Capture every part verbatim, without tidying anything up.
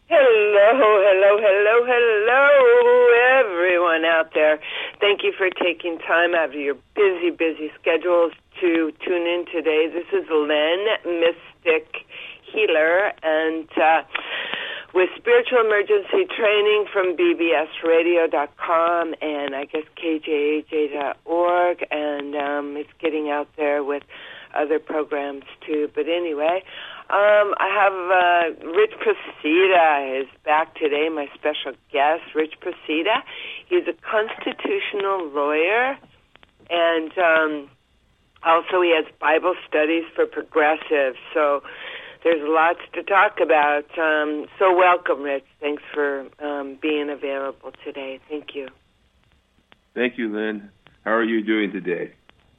Hello, hello, hello, hello, everyone out there. Thank you for taking time out of your busy, busy schedules to tune in today. This is Lynn, Mystic Healer, and uh, with Spiritual Emergency Training from B B S radio dot com and I guess K J A J dot org, and um, it's getting out there with other programs too. But anyway, Um, I have uh, Rich Procida is back today, my special guest, Rich Procida. He's a constitutional lawyer, and um, also he has Bible studies for progressives. So there's lots to talk about. Um, so welcome, Rich. Thanks for um, being available today. Thank you. Thank you, Lynn. How are you doing today?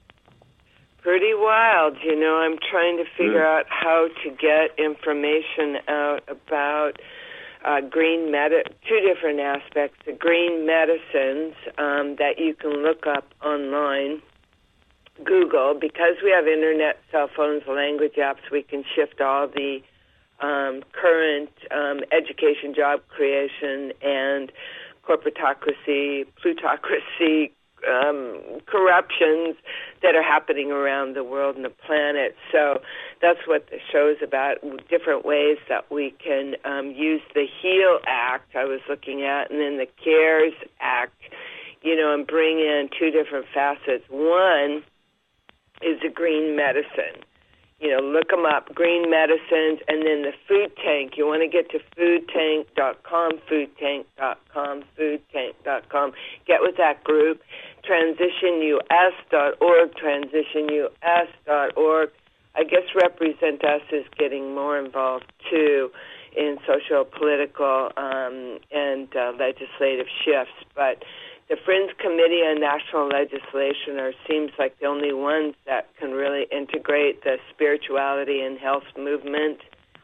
Pretty wild, you know. I'm trying to figure Good. out how to get information out about uh, green med- two different aspects, the green medicines um, that you can look up online, Google, because we have internet, cell phones, language apps, we can shift all the um, current um, education, job creation, and corporatocracy, plutocracy, Um, corruptions that are happening around the world and the planet. So that's what the show is about, different ways that we can um, use the HEAL Act I was looking at, and then the CARES Act, you know, and bring in two different facets. One is the green medicine. You know, look them up, green medicines, and then the food tank. You want to get to food tank dot com, food tank dot com, food tank dot com. Get with that group. transition U S dot org, transition U S dot org. I guess Represent Us is getting more involved, too, in social, political, um, and uh, legislative shifts. But the Friends Committee on National Legislation are seems like the only ones that can really integrate the spirituality and health movement.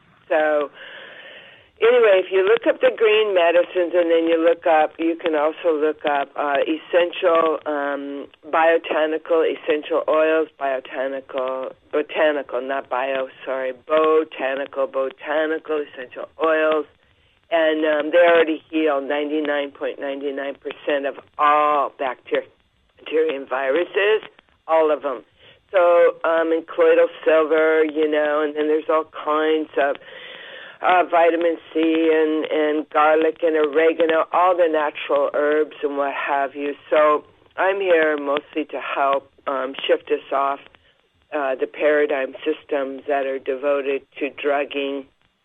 So anyway, if you look up the green medicines and then you look up, you can also look up uh, essential um, botanical, essential oils, botanical, botanical, not bio, sorry, botanical, botanical, essential oils. And um, they already heal ninety-nine point nine nine percent of all bacteria, bacteria and viruses, all of them. So, um, and colloidal silver, you know, and then there's all kinds of uh, vitamin C and, and garlic and oregano, all the natural herbs and what have you. So I'm here mostly to help um, shift us off uh, the paradigm systems that are devoted to drugging,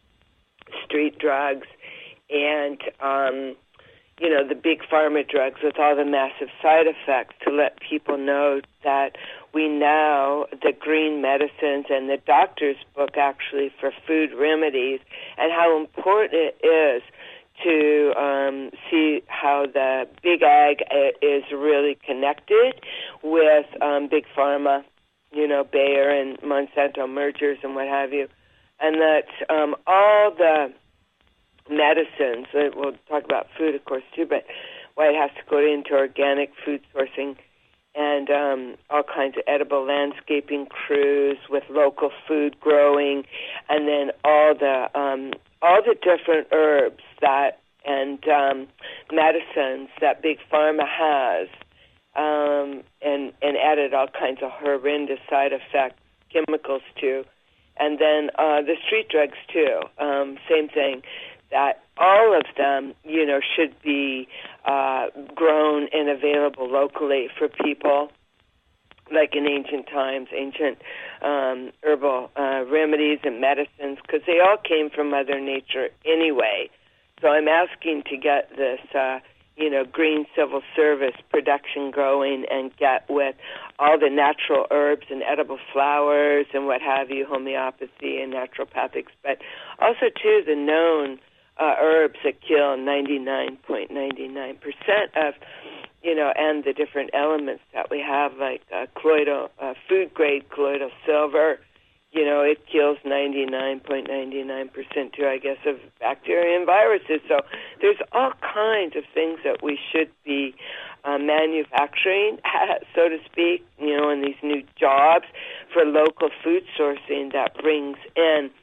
street drugs, and, um, you know, the big pharma drugs with all the massive side effects, to let people know that we now, the green medicines and the doctor's book actually for food remedies, and how important it is to um, see how the big ag is really connected with um, big pharma, you know, Bayer and Monsanto mergers and what have you, and that um, all the medicines, we'll talk about food, of course, too, but why it has to go into organic food sourcing and um, all kinds of edible landscaping crews with local food growing, and then all the um, all the different herbs that and um, medicines that big pharma has, um, and and added all kinds of horrendous side effects, chemicals too, and then uh, the street drugs too. Um, same thing. That all of them, you know, should be uh, grown and available locally for people, like in ancient times, ancient um, herbal uh, remedies and medicines, because they all came from Mother Nature anyway. So I'm asking to get this, uh, you know, green civil service production going and get with all the natural herbs and edible flowers and what have you, homeopathy and naturopathics, but also, too, the known Uh, herbs that kill ninety-nine point nine nine percent of, you know, and the different elements that we have, like uh, colloidal, uh, food-grade colloidal silver, you know, it kills ninety-nine point nine nine percent, too, I guess, of bacteria and viruses. So there's all kinds of things that we should be uh, manufacturing, so to speak, you know, in these new jobs for local food sourcing that brings in,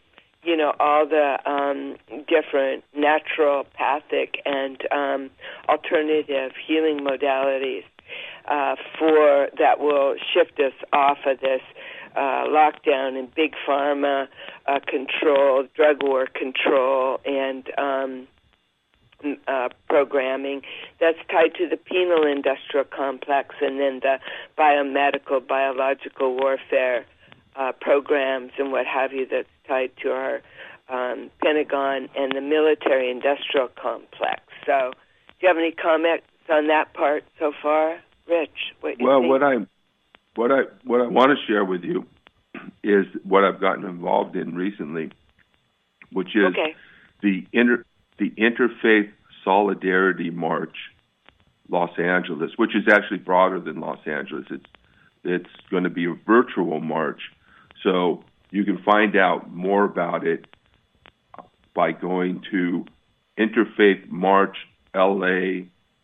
you know, all the um, different naturopathic and um, alternative healing modalities uh, for that will shift us off of this uh, lockdown and big pharma uh, control, drug war control, and um, Uh, programming that's tied to the penal industrial complex, and then the biomedical, biological warfare uh, programs and what have you that's tied to our um, Pentagon and the military industrial complex. So do you have any comments on that part so far, Rich? What you well, think? what I what I what I want to share with you is what I've gotten involved in recently, which is okay. the inter the Interfaith Solidarity March, Los Angeles, which is actually broader than Los Angeles. It's it's going to be a virtual march, so you can find out more about it by going to interfaith march L A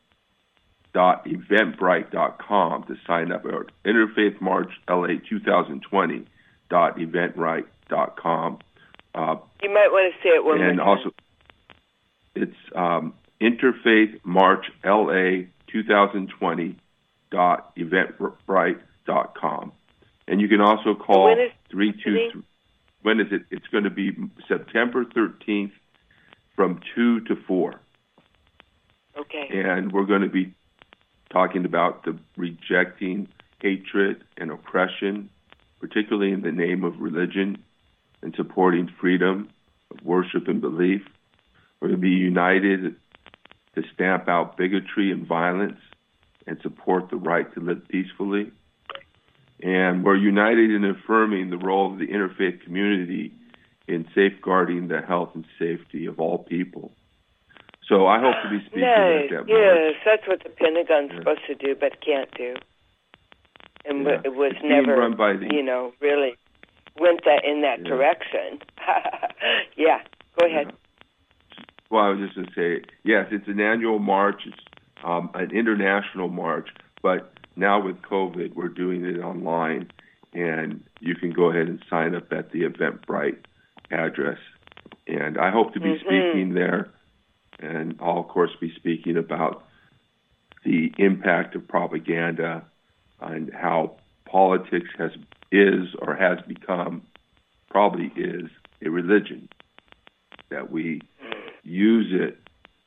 dot eventbrite dot com to sign up, or Interfaith March L A twenty twenty dot eventbrite dot com. Uh, you might want to say it one more and time. also, it's um, Interfaith March L A twenty twenty dot eventbrite dot com. And you can also call when is three two three. When is it? It's going to be September thirteenth from two to four. Okay. And we're going to be talking about the rejecting hatred and oppression, particularly in the name of religion, and supporting freedom of worship and belief. We're going to be united to stamp out bigotry and violence and support the right to live peacefully. And we're united in affirming the role of the interfaith community in safeguarding the health and safety of all people. So I hope to be speaking nice. at that Yes, march. that's what the Pentagon's Yeah. supposed to do, but can't do. And Yeah. it was It's being never, run by the, you know, really went that in that Yeah. direction. yeah, go ahead. Yeah. Well, I was just going to say, yes, it's an annual march. It's um, an international march, but now with COVID, we're doing it online, and you can go ahead and sign up at the Eventbrite address. And I hope to be Mm-hmm. speaking there, and I'll, of course, be speaking about the impact of propaganda and how politics has is or has become, probably is, a religion, that we use it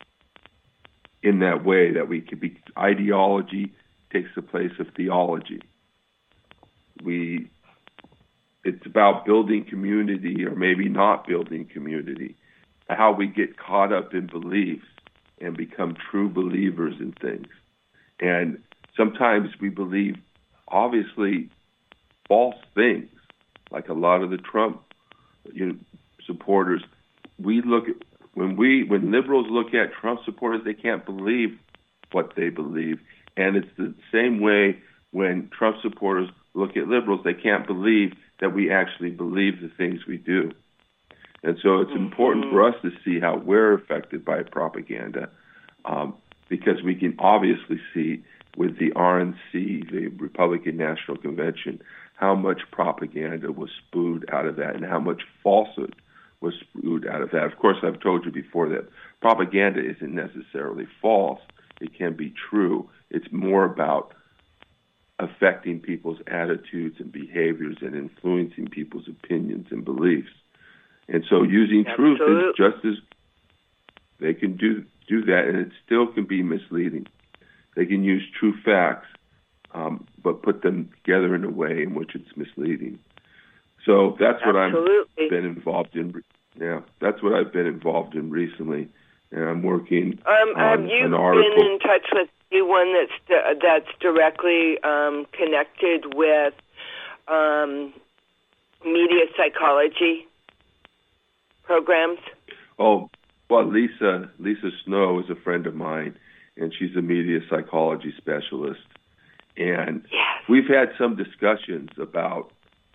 in that way, that we could be, ideology takes the place of theology. We, it's about building community or maybe not building community, how we get caught up in beliefs and become true believers in things. And sometimes we believe, obviously, false things, like a lot of the Trump you know, supporters. We look at, when we, when liberals look at Trump supporters, they can't believe what they believe. And it's the same way when Trump supporters look at liberals, they can't believe that we actually believe the things we do. And so it's mm-hmm. important for us to see how we're affected by propaganda, um, because we can obviously see with the R N C, the Republican National Convention, how much propaganda was spewed out of that and how much falsehood was spewed out of that. Of course, I've told you before that propaganda isn't necessarily false. It can be true. It's more about affecting people's attitudes and behaviors and influencing people's opinions and beliefs. And so using Absolutely. truth is just as, they can do, do that, and it still can be misleading. They can use true facts, um, but put them together in a way in which it's misleading. So that's what Absolutely. I've been involved in. Yeah, that's what I've been involved in recently, and I'm working um, on have you an article. been in touch with anyone that's di- that's directly um, connected with um, media psychology programs? Oh, well, Lisa Lisa Snow is a friend of mine, and she's a media psychology specialist. And yes. we've had some discussions about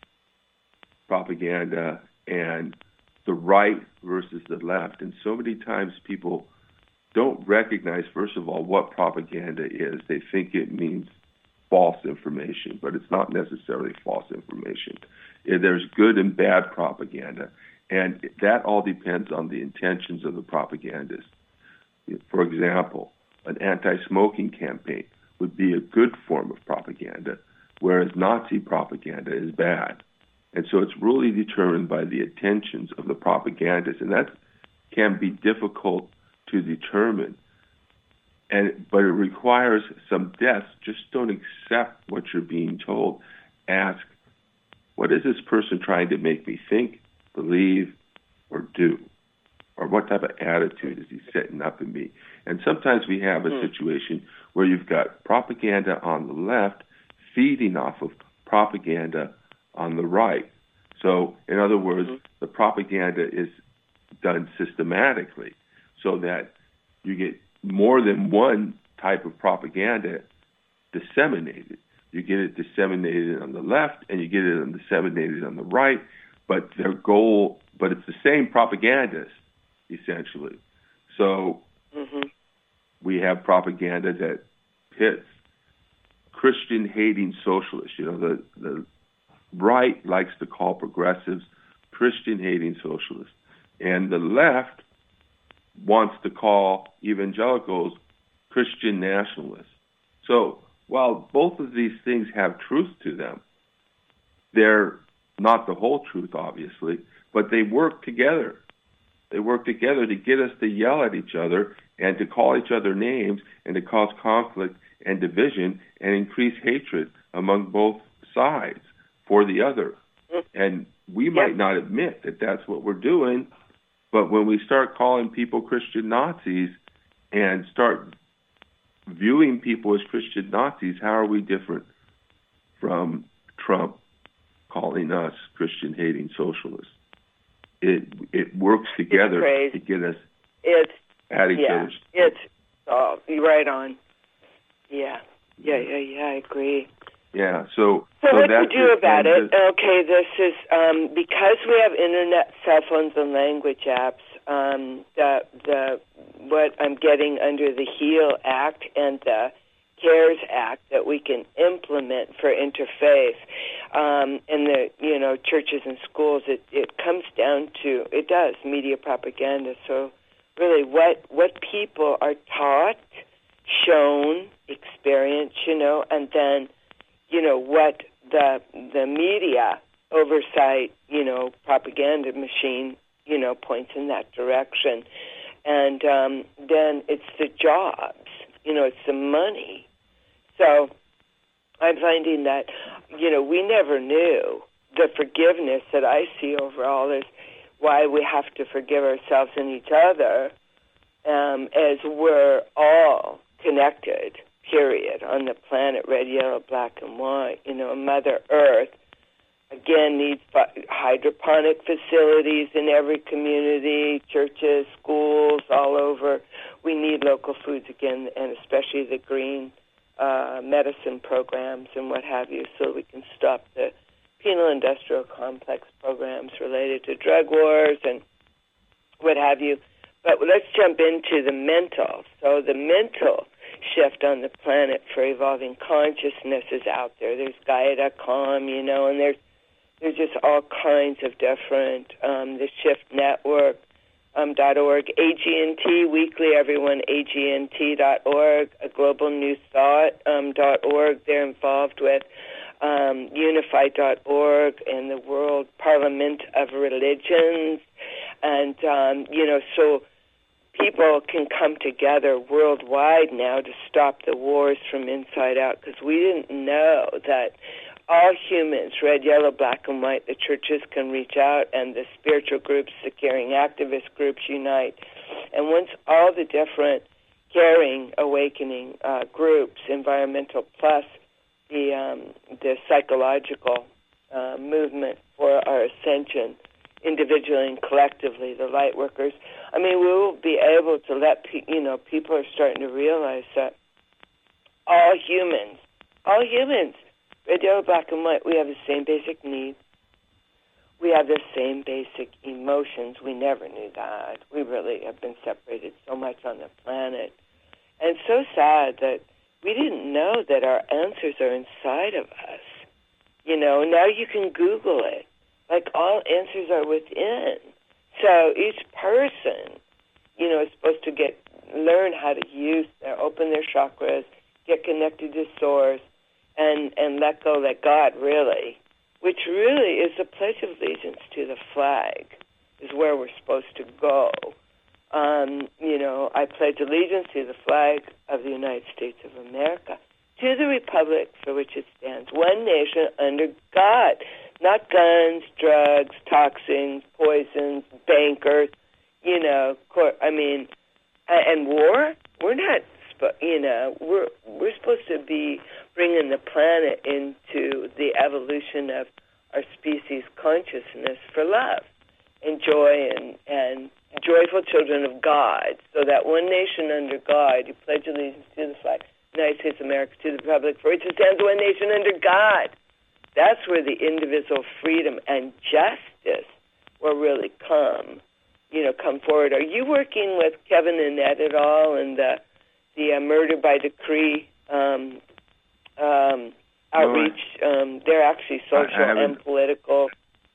propaganda and the right versus the left. And so many times people don't recognize, first of all, what propaganda is. They think it means false information, but it's not necessarily false information. There's good and bad propaganda. And that all depends on the intentions of the propagandist. For example, an anti-smoking campaign would be a good form of propaganda, whereas Nazi propaganda is bad. And so it's really determined by the intentions of the propagandist, and that can be difficult to determine. And but it requires some depth. Just don't accept what you're being told. Ask, what is this person trying to make me think, believe, or do? Or what type of attitude is he setting up in me? And sometimes we have a mm. situation where you've got propaganda on the left feeding off of propaganda on the right. So, in other words, mm-hmm. the propaganda is done systematically so that you get more than one type of propaganda disseminated. You get it disseminated on the left and you get it disseminated on the right, but their goal, but it's the same propagandist, essentially. So mm-hmm. we have propaganda that pits Christian-hating socialists. You know, the, the right likes to call progressives Christian-hating socialists, and the left wants to call evangelicals Christian nationalists. So while both of these things have truth to them, they're not the whole truth, obviously, but they work together. They work together to get us to yell at each other and to call each other names and to cause conflict and division and increase hatred among both sides for the other. And we might yep. not admit that that's what we're doing, but when we start calling people Christian Nazis and start viewing people as Christian Nazis, how are we different from Trump calling us Christian-hating socialists? It it works together to get us it's, at each yeah, other's. It's oh, you're right on. Yeah, yeah, yeah, yeah. I agree. Yeah. So so, so what that's to do it. about and it? The, okay, this is um, because we have internet, cell phones, and language apps. Um, the the what I'm getting under the HEAL Act and the CARES Act that we can implement for interfaith um, in the you know churches and schools. It it comes down to it does media propaganda. So really, what what people are taught, shown, experienced, you know, and then you know what the the media oversight, you know, propaganda machine, you know, points in that direction, and um, then it's the jobs, you know, it's the money. So I'm finding that, you know, we never knew the forgiveness that I see overall is why we have to forgive ourselves and each other, um, as we're all connected, period, on the planet, red, yellow, black, and white. You know, Mother Earth, again, needs hydroponic facilities in every community, churches, schools, all over. We need local foods again, and especially the green uh, medicine programs and what have you, so we can stop the penal industrial complex programs related to drug wars and what have you. But let's jump into the mental. So the mental shift on the planet for evolving consciousness is out there. There's Gaia dot com, you know, and there's there's just all kinds of different, um, the Shift Network, um, dot org, A G N T Weekly, everyone, A G N T dot org, a Global New Thought, um, dot org, they're involved with, um, Unified dot org, and the World Parliament of Religions, and, um, you know, so people can come together worldwide now to stop the wars from inside out, because we didn't know that all humans, red, yellow, black, and white, the churches can reach out, and the spiritual groups, the caring activist groups unite. And once all the different caring, awakening uh, groups, environmental plus the um, the psychological uh, movement for our ascension, individually and collectively, the light workers, I mean, we will be able to let, pe- you know, people are starting to realize that all humans, all humans, red, yellow, black, and white, we have the same basic needs. We have the same basic emotions. We never knew that. We really have been separated so much on the planet. And it's so sad that we didn't know that our answers are inside of us. You know, now you can Google it. Like, all answers are within. so each person, you know, is supposed to get learn how to use, uh, open their chakras, get connected to Source, and, and let go, let God, really, which really is a pledge of allegiance to the flag, is where we're supposed to go. Um, you know, I pledge allegiance to the flag of the United States of America, to the republic for which it stands, one nation under God, not guns, drugs, toxins, poisons, bankers, you know, cor- I mean, and war. We're not, you know, we're we're supposed to be bringing the planet into the evolution of our species consciousness for love and joy and, and joyful children of God, so that one nation under God, you pledge allegiance to the flag, United States of America, to the republic for which it stands, one nation under God. That's where the individual freedom and justice will really come, you know, come forward. Are you working with Kevin and Ed at all and the, the uh, murder by decree um, um, outreach? No, I, um, they're actually social and political.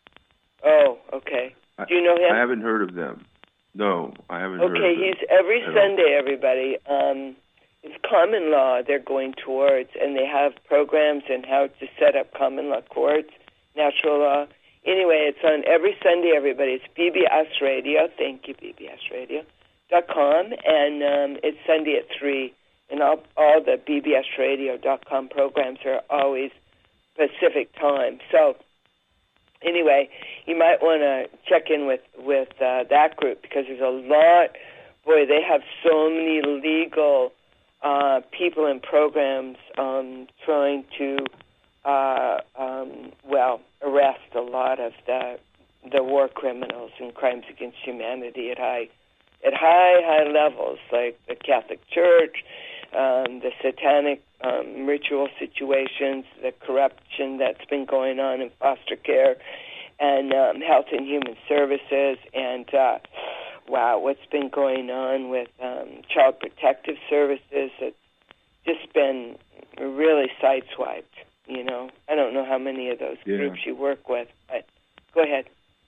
Oh, okay. Do you know him? I haven't heard of them. No, I haven't okay, heard of them. Okay, he's every Sunday, all. everybody. Um, it's common law they're going towards, and they have programs in how to set up common law courts, natural law. Anyway, it's on every Sunday, everybody. It's B B S Radio. Thank you, B B S Radio dot com, and um, it's Sunday at three. And all, all the B B S Radio dot com programs are always Pacific time. So anyway, you might want to check in with, with uh, that group, because there's a lot, boy, they have so many legal uh, people and programs um, trying to, uh, um, well, arrest a lot of the the war criminals and crimes against humanity at high, at high, high levels, like the Catholic Church, um, the satanic um, ritual situations, the corruption that's been going on in foster care, and um, health and human services, and uh, wow, what's been going on with um, child protective services. It's just been really sideswiped, you know. I don't know how many of those yeah. groups you work with, but go ahead.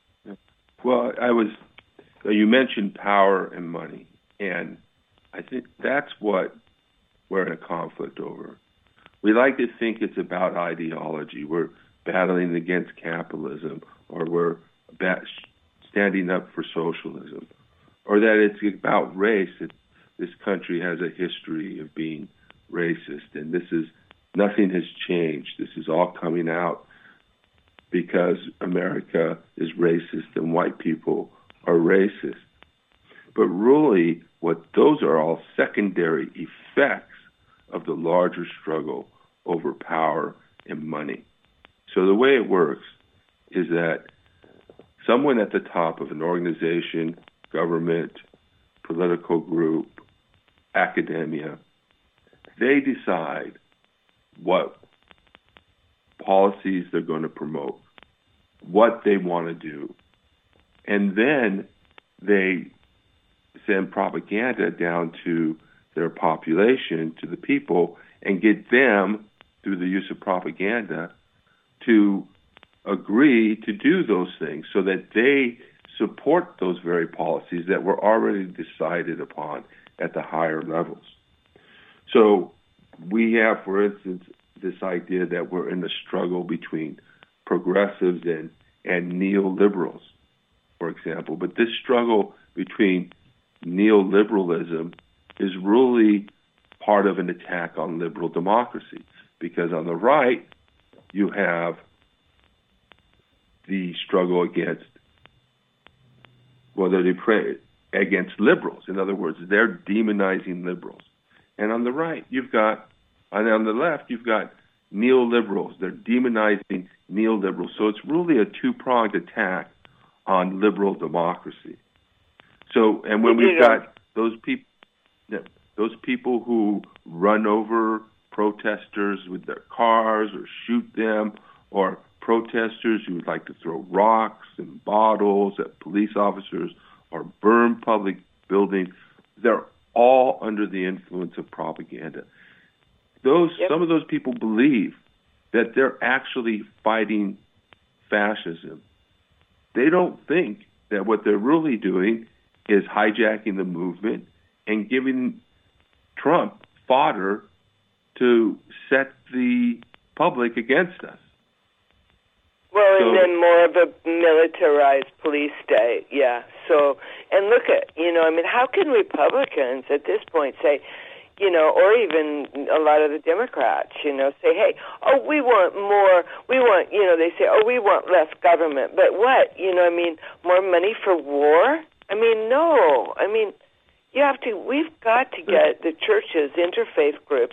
Well, I was, you mentioned power and money, and I think that's what we're in a conflict over. We like to think it's about ideology. We're battling against capitalism, or we're bat- standing up for socialism, or that it's about race, that this country has a history of being racist, and this is, nothing has changed. This is all coming out because America is racist and white people are racist. But really, what those are all secondary effects of the larger struggle over power and money. So the way it works is that someone at the top of an organization, government, political group, academia, they decide what policies they're going to promote, what they want to do, and then they send propaganda down to their population, to the people, and get them, through the use of propaganda, to agree to do those things so that they support those very policies that were already decided upon at the higher levels. So we have, for instance, this idea that we're in a struggle between progressives and, and neoliberals, for example. But this struggle between neoliberalism is really part of an attack on liberal democracy, because on the right, you have the struggle against, well, they pray against liberals. In other words, they're demonizing liberals. And on the right, you've got, and on the left, you've got neoliberals. They're demonizing neoliberals. So it's really a two-pronged attack on liberal democracy. So, and when we've got those people, those people who run over protesters with their cars or shoot them, or protesters who would like to throw rocks and bottles at police officers or burn public buildings, they're all under the influence of propaganda. Those yep. Some of those people believe that they're actually fighting fascism. They don't think that what they're really doing is hijacking the movement and giving Trump fodder to set the public against us. Well, so, and then more of a militarized police state, yeah. So, and look at, you know, I mean, how can Republicans at this point say, you know, or even a lot of the Democrats, you know, say, hey, oh, we want more, we want, you know, they say, oh, we want less government. But what? You know, I mean, more money for war? I mean, no. I mean, you have to, we've got to get the churches, interfaith groups,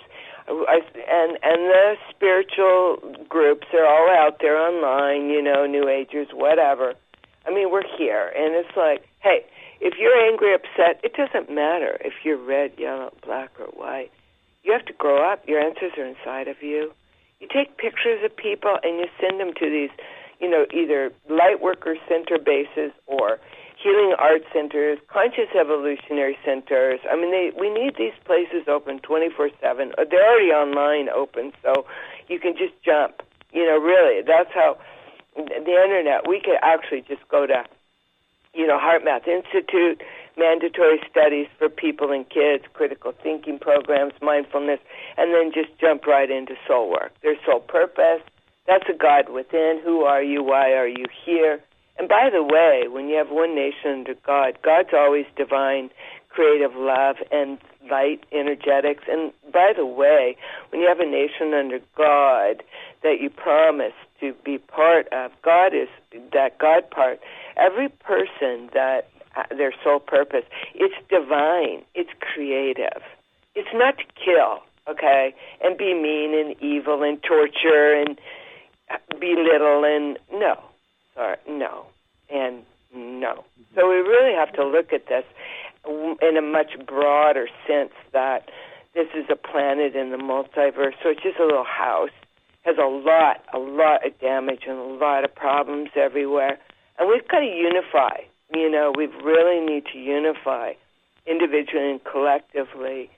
and and the spiritual groups are all out there online, you know, New Agers, whatever. I mean, we're here, and it's like, hey, if you're angry, upset, it doesn't matter if you're red, yellow, black, or white. You have to grow up. Your answers are inside of you. You take pictures of people and you send them to these, you know, either light worker center bases or healing art centers, conscious evolutionary centers. I mean, they, we need these places open twenty-four seven. They're already online open, so you can just jump. You know, really, that's how the Internet, we could actually just go to, you know, HeartMath Institute, mandatory studies for people and kids, critical thinking programs, mindfulness, and then just jump right into soul work. There's soul purpose. That's a God within. Who are you? Why are you here? And by the way, when you have one nation under God, God's always divine, creative love and light, energetics. And by the way, when you have a nation under God that you promise to be part of, God is that God part. Every person that uh, their soul purpose, it's divine, it's creative. It's not to kill, okay, and be mean and evil and torture and belittle and no. Sorry, no, and no. So we really have to look at this in a much broader sense that this is a planet in the multiverse. So it's just a little house, has a lot, a lot of damage and a lot of problems everywhere. And we've got to unify. You know, we really need to unify individually and collectively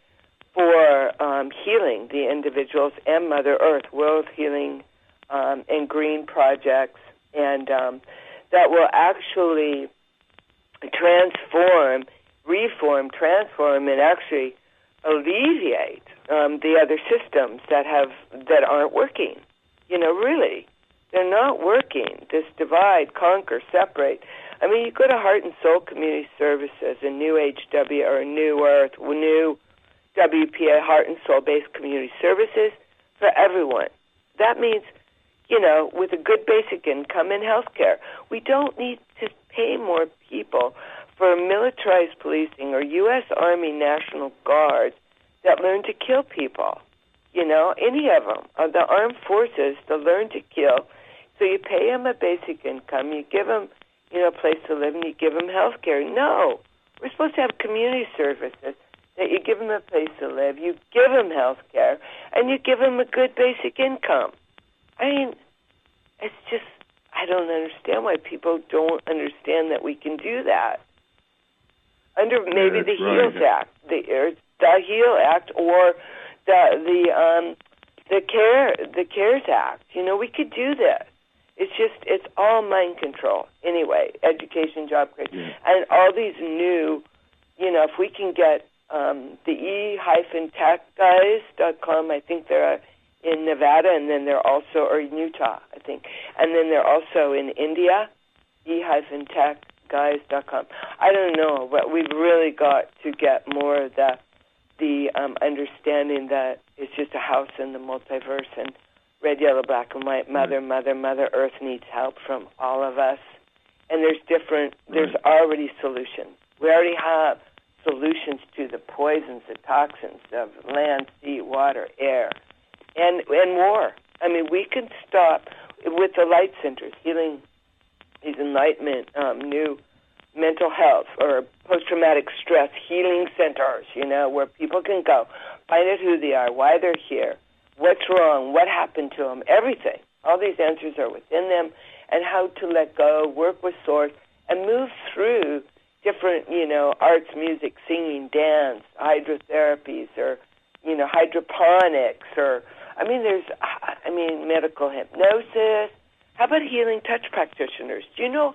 for um, healing the individuals and Mother Earth, world healing um, and green projects. And um, that will actually transform, reform, transform, and actually alleviate um, the other systems that have that aren't working. You know, really, they're not working. This divide, conquer, separate. I mean, you go to Heart and Soul Community Services and New H W or New Earth, New W P A, Heart and Soul-based community services for everyone. That means, you know, with a good basic income and health care. We don't need to pay more people for militarized policing or U S Army National Guards that learn to kill people. You know, any of them, or the armed forces to learn to kill. So you pay them a basic income, you give them, you know, a place to live, and you give them health care. No, we're supposed to have community services that you give them a place to live, you give them health care, and you give them a good basic income. I mean, it's just, I don't understand why people don't understand that we can do that. Under maybe yeah, the right. HEALS Act, the, or the HEAL Act, or the the um, the care the CARES Act. You know, we could do this. It's just, it's all mind control. Anyway, education, job creation, yeah. And all these new, you know, if we can get um, the e tech guys dot com, I think they're in Nevada, and then they're also, or in Utah, I think, and then they're also in India, e tech guys dot com. I don't know, but we've really got to get more of the, the um, understanding that it's just a house in the multiverse, and red, yellow, black, and white, Mother, right. Mother, Mother Earth needs help from all of us. And there's different, there's right. already solutions. We already have solutions to the poisons, the toxins of land, sea, water, air, and and war. I mean, we can stop with the light centers, healing these enlightenment, um, new mental health or post-traumatic stress healing centers, you know, where people can go, find out who they are, why they're here, what's wrong, what happened to them, everything. All these answers are within them, and how to let go, work with Source, and move through different, you know, arts, music, singing, dance, hydrotherapies, or, you know, hydroponics, or, I mean, there's, I mean, medical hypnosis. How about healing touch practitioners? Do you know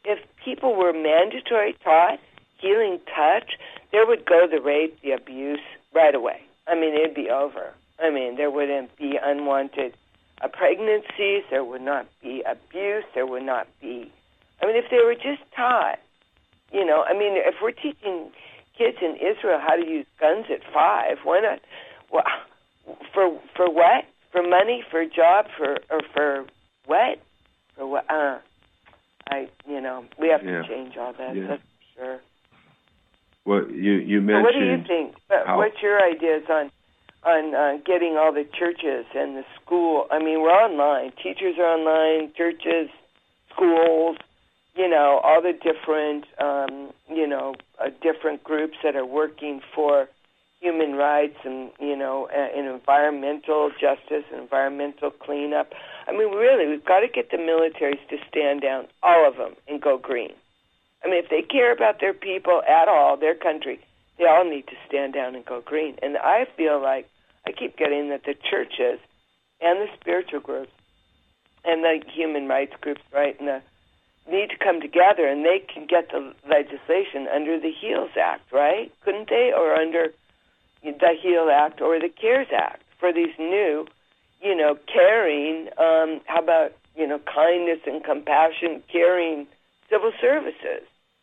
if people were mandatory taught healing touch, there would go the rape, the abuse right away. I mean, it'd be over. I mean, there wouldn't be unwanted uh, pregnancies. There would not be abuse. There would not be. I mean, if they were just taught, you know, I mean, if we're teaching kids in Israel how to use guns at five, why not? Well, for for what? For money? For a job? For or for what? For what? Uh, I, you know, we have yeah. to change all that. Yeah. That's for sure. Well, you you mentioned. So what do you think? How, What's your ideas on on uh, getting all the churches and the school? I mean, we're online. Teachers are online. Churches, schools. You know, all the different um, you know uh, different groups that are working for human rights and you know uh, and environmental justice and environmental cleanup. I mean, really, we've got to get the militaries to stand down, all of them, and go green. I mean, if they care about their people at all, their country, they all need to stand down and go green. And I feel like I keep getting that the churches and the spiritual groups and the human rights groups, right, and the need to come together, and they can get the legislation under the HEALS Act, right? Couldn't they? Or under the HEAL Act or the CARES Act for these new, you know, caring, um, how about, you know, kindness and compassion, caring civil services.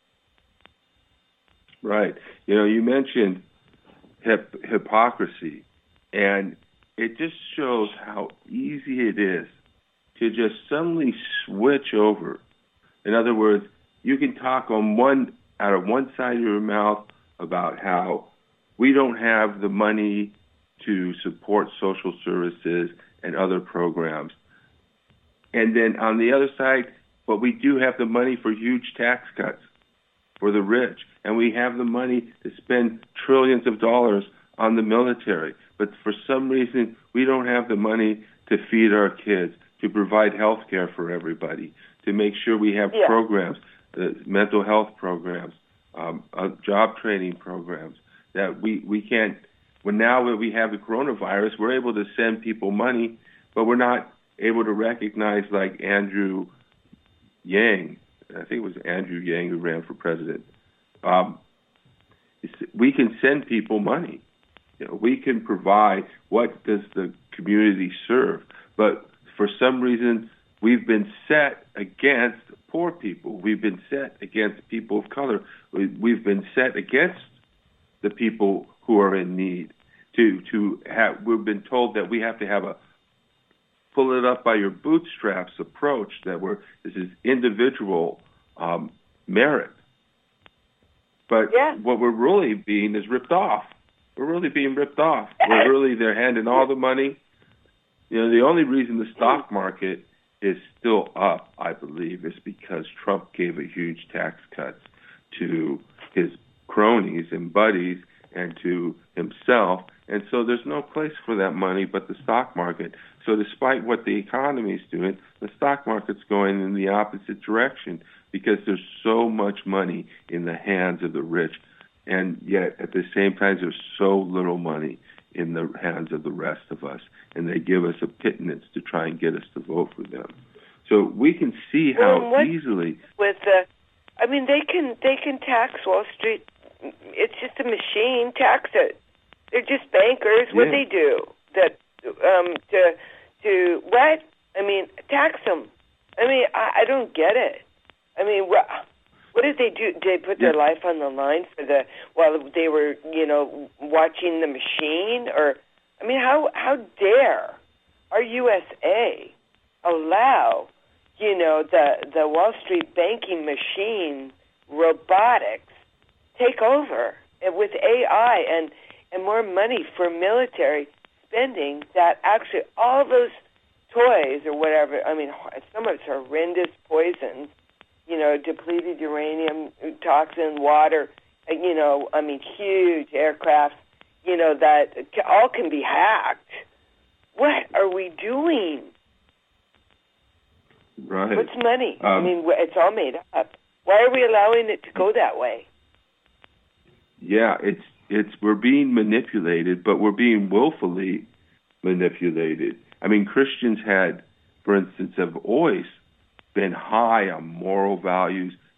Right. You know, you mentioned hip, hypocrisy, and it just shows how easy it is to just suddenly switch over. In other words, you can talk on one out of one side of your mouth about how we don't have the money to support social services and other programs. And then on the other side, but we do have the money for huge tax cuts for the rich, and we have the money to spend trillions of dollars on the military. But for some reason, we don't have the money to feed our kids, to provide health care for everybody, to make sure we have yeah. programs, uh, mental health programs, um, uh, job training programs, that we, we can't, well, now that we have the coronavirus, we're able to send people money, but we're not able to recognize, like Andrew Yang, I think it was Andrew Yang who ran for president. Um, we can send people money. You know, we can provide what does the community serve. But for some reason, we've been set against poor people. We've been set against people of color. We, we've been set against the people who are in need. To to have, we've been told that we have to have a pull it up by your bootstraps approach, that we're, this is individual um, merit. But yeah. what we're really being is ripped off. We're really being ripped off. We're really, they're handing all the money. You know, the only reason the stock market is still up, I believe, is because Trump gave a huge tax cuts to his cronies and buddies and to himself. And so there's no place for that money but the stock market. So despite what the economy is doing, the stock market's going in the opposite direction because there's so much money in the hands of the rich. And yet, at the same time, there's so little money in the hands of the rest of us. And they give us a pittance to try and get us to vote for them. So we can see how well, easily... With the, I mean, they can they can tax Wall Street. It's just a machine. Tax it. They're just bankers. What yeah. they do that um, to to what? I mean, tax them. I mean, I, I don't get it. I mean, what, what did they do? Did they put their yeah. life on the line for the while they were, you know, watching the machine? Or, I mean, how how dare our U S A allow, you know, the the Wall Street banking machine, robotics, take over with A I and and more money for military spending, that actually all those toys or whatever, I mean, some of it's horrendous poisons, you know, depleted uranium, toxin, water, you know, I mean, huge aircraft, you know, that all can be hacked. What are we doing? Right. What's money? Um, I mean, it's all made up. Why are we allowing it to go that way? Yeah, it's it's we're being manipulated, but we're being willfully manipulated. I mean, Christians had, for instance, have always been high on moral values,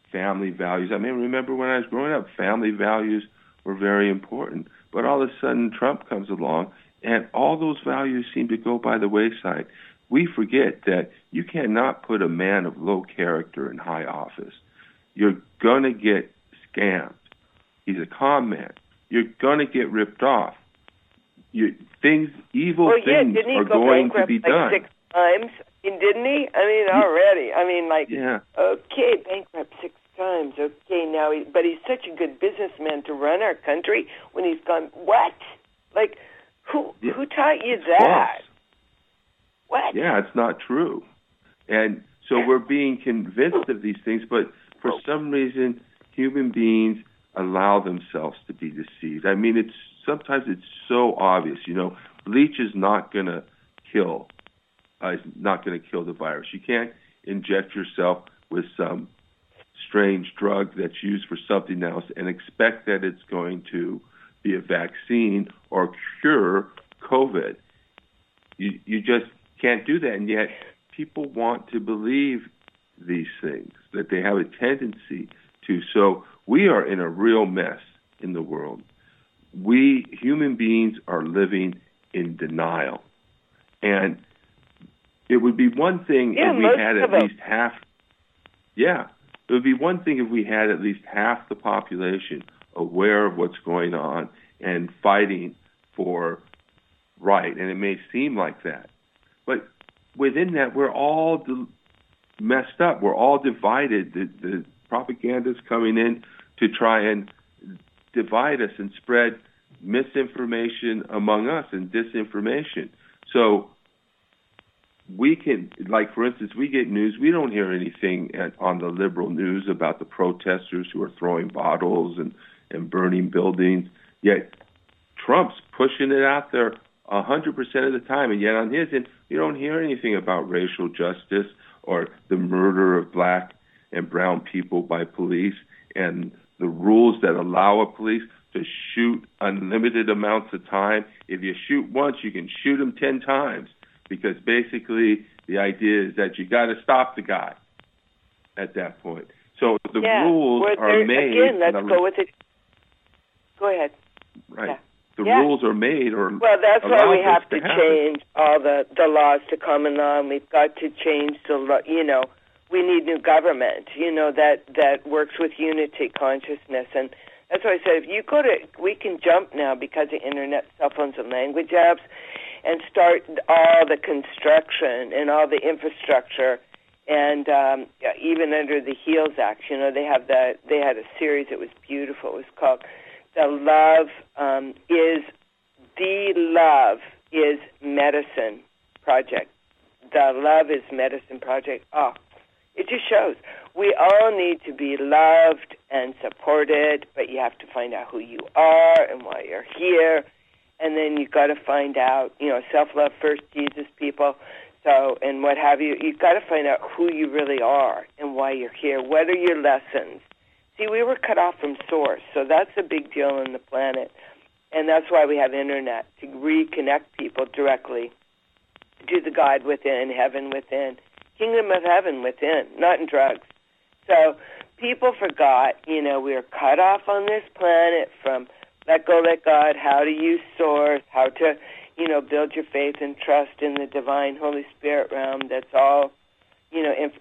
family values. I mean, remember when I was growing up, family values were very important. But all of a sudden, Trump comes along, and all those values seem to go by the wayside. We forget that you cannot put a man of low character in high office. You're going to get scammed. He's a con man. You're going to get ripped off. You, things, evil well, yeah, things didn't he are go going to be like done. Six times, didn't he? I mean, already. I mean, like, yeah. okay, bankrupt six times. Okay, now, he, but he's such a good businessman to run our country when he's gone. What? Like, who yeah. who taught you It's that? false. What? Yeah, it's not true. And so we're being convinced of these things, but for some reason, human beings allow themselves to be deceived. I mean, it's sometimes it's so obvious. You know, bleach is not going to kill. Uh, is not going to kill the virus. You can't inject yourself with some strange drug that's used for something else and expect that it's going to be a vaccine or cure COVID. You you just can't do that, and yet people want to believe these things, that they have a tendency to. So we are in a real mess in the world. We, human beings, are living in denial. And it would be one thing yeah, if we had at them. least half, yeah, it would be one thing if we had at least half the population aware of what's going on and fighting for right. And it may seem like that. But within that, we're all de- messed up. We're all divided. The, the propaganda's coming in to try and divide us and spread misinformation among us and disinformation. So we can, like, for instance, we get news. We don't hear anything at, on the liberal news about the protesters who are throwing bottles and, and burning buildings. Yet Trump's pushing it out there one hundred percent of the time, and yet on his end, you don't hear anything about racial justice or the murder of black and brown people by police and the rules that allow a police to shoot unlimited amounts of time. If you shoot once, you can shoot them ten times, because basically the idea is that you got to stop the guy at that point. So the yeah. rules Well, are made. Again, let's go with it. Go ahead. Right. Yeah. The yeah. rules are made or well, that's why we have to, to change all the, the laws to common law, and we've got to change the law. You know, we need new government, you know, that, that works with unity consciousness. And that's why I said, if you go to, we can jump now because of internet, cell phones, and language apps, and start all the construction and all the infrastructure. And um, even under the HEALS Act, you know, they have that. They had a series that was beautiful. It was called "The Love um, is the Love is Medicine Project." The Love is Medicine Project. Oh, it just shows we all need to be loved and supported, but you have to find out who you are and why you're here, and then you got to find out, you know, self-love first, Jesus, people. So, and what have you, you've got to find out who you really are and why you're here. What are your lessons? See, we were cut off from source, so that's a big deal on the planet. And that's why we have internet, to reconnect people directly to the God within, heaven within, kingdom of heaven within, not in drugs. So people forgot, you know, we were cut off on this planet from let go, let God, how to use source, how to, you know, build your faith and trust in the divine Holy Spirit realm. That's all, you know, inf-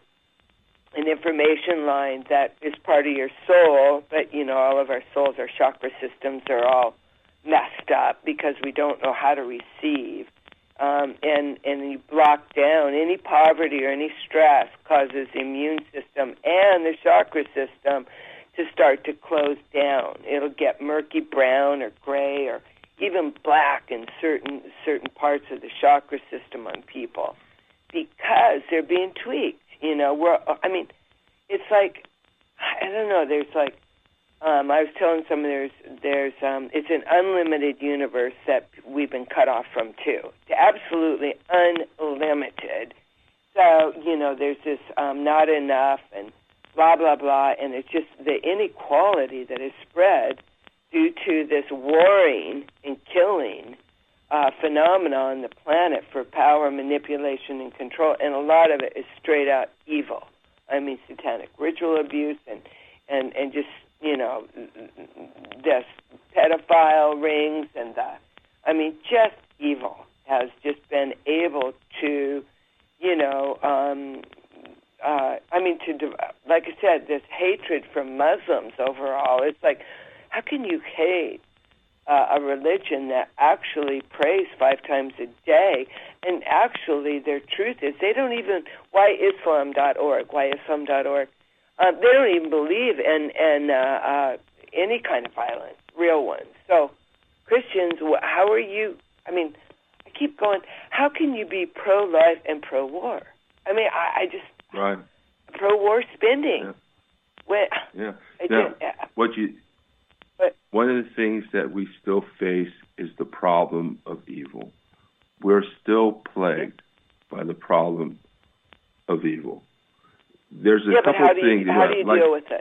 an information line that is part of your soul. But, you know, all of our souls, our chakra systems are all messed up because we don't know how to receive. Um, and, and you block down any poverty or any stress causes the immune system and the chakra system to start to close down. It'll get murky brown or gray or even black in certain certain parts of the chakra system on people because they're being tweaked. You know, we're, I mean, it's like, I don't know, there's like, um, I was telling someone there's, there's um, it's an unlimited universe that we've been cut off from too. Absolutely unlimited. So, you know, there's this um, not enough and blah, blah, blah, and it's just the inequality that is spread due to this warring and killing uh, phenomenon on the planet for power, manipulation, and control. And a lot of it is straight out evil. I mean, satanic ritual abuse and, and, and just, you know, this pedophile rings and the, I mean, just evil has just been able to, you know, um, uh, I mean, to, like I said, this hatred for Muslims overall. It's like, how can you hate uh, a religion that actually prays five times a day? And actually, their truth is they don't even, why islam dot org, why islam dot org, uh, they don't even believe in, in uh, uh, any kind of violence, real ones. So Christians, how are you, I mean, I keep going, how can you be pro-life and pro-war? I mean, I, I just, right. pro-war spending. Yeah. When, yeah. I Now, just, uh, what you, but, one of the things that we still face is the problem of evil. We're still plagued by the problem of evil. There's a yeah, couple but how do things. you, how do you like, deal with it?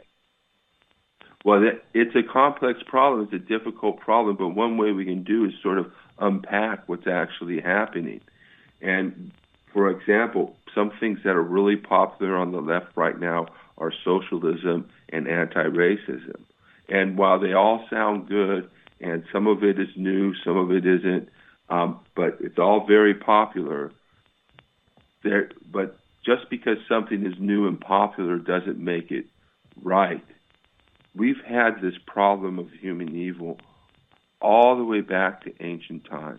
Well, it's a complex problem. It's a difficult problem, but one way we can do is sort of unpack what's actually happening. And, for example, some things that are really popular on the left right now are socialism and anti-racism. And while they all sound good, and some of it is new, some of it isn't, um, but it's all very popular, there, but just because something is new and popular doesn't make it right. We've had this problem of human evil all the way back to ancient times.